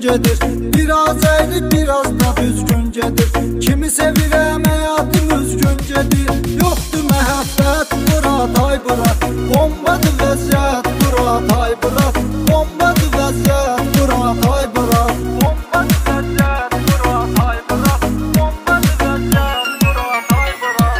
gedir. Biraz əyri, biraz da düzgün gedir. Kimi sevirəm, həyatım üzgün gedir. Yoxdur məhəbbət, Murat ay Murat. Bombadır vəziyyət, Murat ay Murat. Bombadır vəziyyət, Murat ay Murat. Bombadır vəziyyət, Murat ay Murat. Bombadır vəziyyət, Murat ay Murat.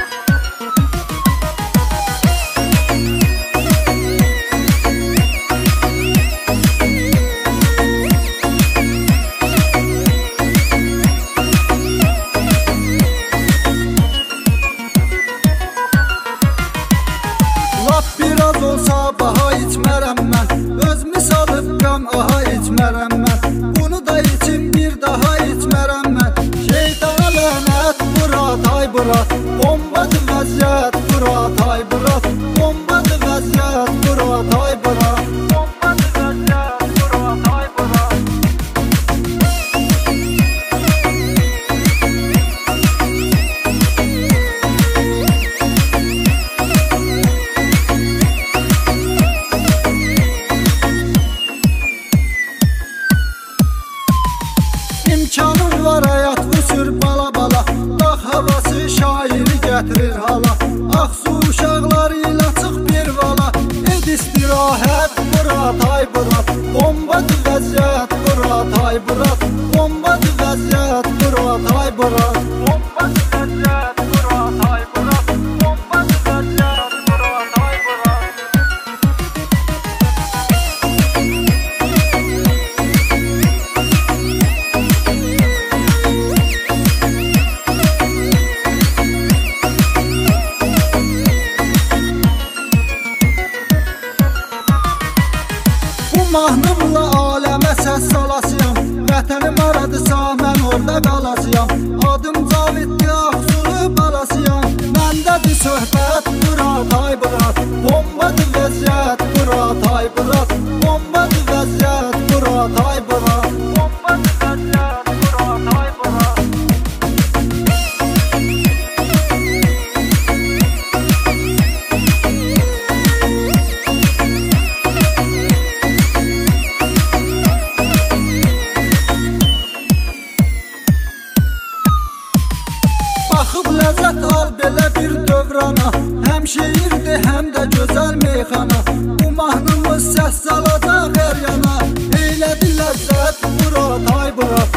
Lap biraz olsa baha içmərəm mən. Özümü salıb qan aha içmərəm mən. Bunu da içim bir daha içmərəm mən. Şeytana lənət, Murat ay Murat. Bombadır vəziyyət, Murat ay Murat. Bombadır vəziyyət, Murat ay Murat. Bombadır vəziyyət, Murat ay Murat. İmkanım var həyat uçur bala bala. Dağ havası şairi gətirir hala. Ağsu uşaqları ilə çıx bir vala. Ed istirahət, Murat ay Murat. Bombadır vəziyyət, Murat ay Murat. Bombadır vəziyyət, Murat ay Murat. Bombadır vəziyyət, Murat ay Murat. Bombadır vəziyyət, Murat ay Murat. Bu mahnımla aləmə səs salasıyam. Vətənim aradısa mən orada qalasıyam. Adım Caviddir, Ağsulu balasıyam. Məndədir söhbət, Murat ay Murat. Bombadır vəziyyət, Murat ay Murat. Bombadır vəziyyət, Murat ay Murat. Bombadır vəziyyət, Murat ay Murat. Baxıb ləzzət al belə bir dövrana. Həm şeirdir, həm də gözəl meyxana. Bu mahnımız səs salacaq hər yana. Eylədi ləzzət, Murat ay Murat.